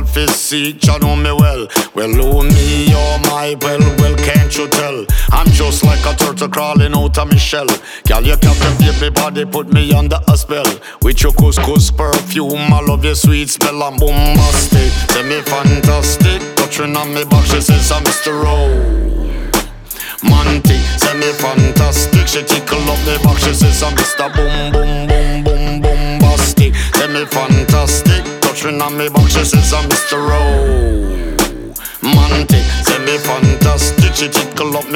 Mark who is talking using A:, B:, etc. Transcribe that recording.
A: fi seek, you know me well. Well, who me or my well, can't you tell? I'm just like a turtle crawling out of my shell. Girl, you captivate me body, put me under a spell. With your couscous perfume, I love your sweet smell. I'm bombastic, say me fantastic. Touching on me back, she says I'm Mr. Romantic, say me fantastic. She tickle up me back, she says I'm Mr. Boom, boom, boom, boom, bombastic. Say me fantastic. Touching on me back, she says I'm Mr. Romantic. Say me fantastic. She tickle up me